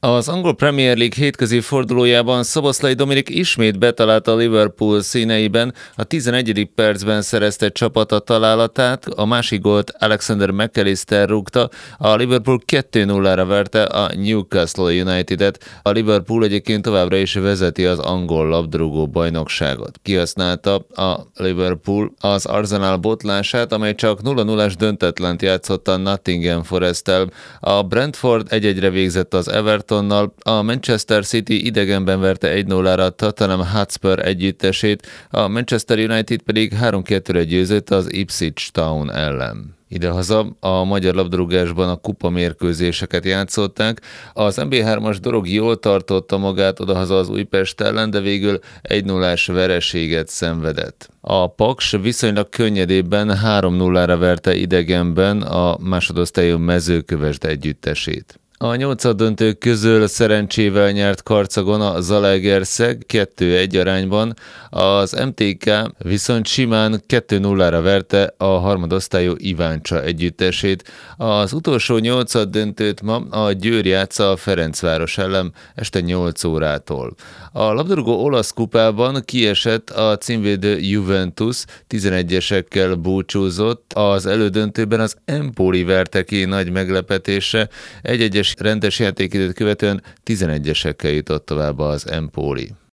Az angol Premier League hétközi fordulójában Szoboszlai Dominik ismét betalált a Liverpool színeiben, a 11. percben szerezte csapata találatát, a másik gólt Alexander McAllister rúgta, a Liverpool 2-0-ra verte a Newcastle United-et, a Liverpool egyébként továbbra is vezeti az angol labdarúgó bajnokságot. Kihasználta a Liverpool az Arsenal botlását, amely csak 0-0-as döntetlent játszott a Nottingham Forest-tel, a Brentford 1-1-re végzett az Everton, a Manchester City idegenben verte 1-0-ra a Tottenham Hotspur együttesét, a Manchester United pedig 3-2-re győzött az Ipswich Town ellen. Idehaza a magyar labdarúgásban a kupamérkőzéseket játszották, az MB3-as Dorog jól tartotta magát odahaza az Újpest ellen, de végül 1-0-ás vereséget szenvedett. A Paks viszonylag könnyedében 3-0-ra verte idegenben a másodosztályú Mezőkövesd együttesét. A nyolcaddöntők közül szerencsével nyert Karcagon a Zalaegerszeg 2-1 arányban, az MTK viszont simán 2-0-ra verte a harmadosztályú Iváncsa együttesét. Az utolsó nyolcaddöntőt ma a Győr játsza a Ferencváros ellen este 8 órától. A labdarúgó olasz kupában kiesett a címvédő Juventus, 11-esekkel búcsúzott, az elődöntőben az Empoli verte ki nagy meglepetésre, 1-1-es rendes játékidőt követően 11-esekkel jutott tovább az Empoli.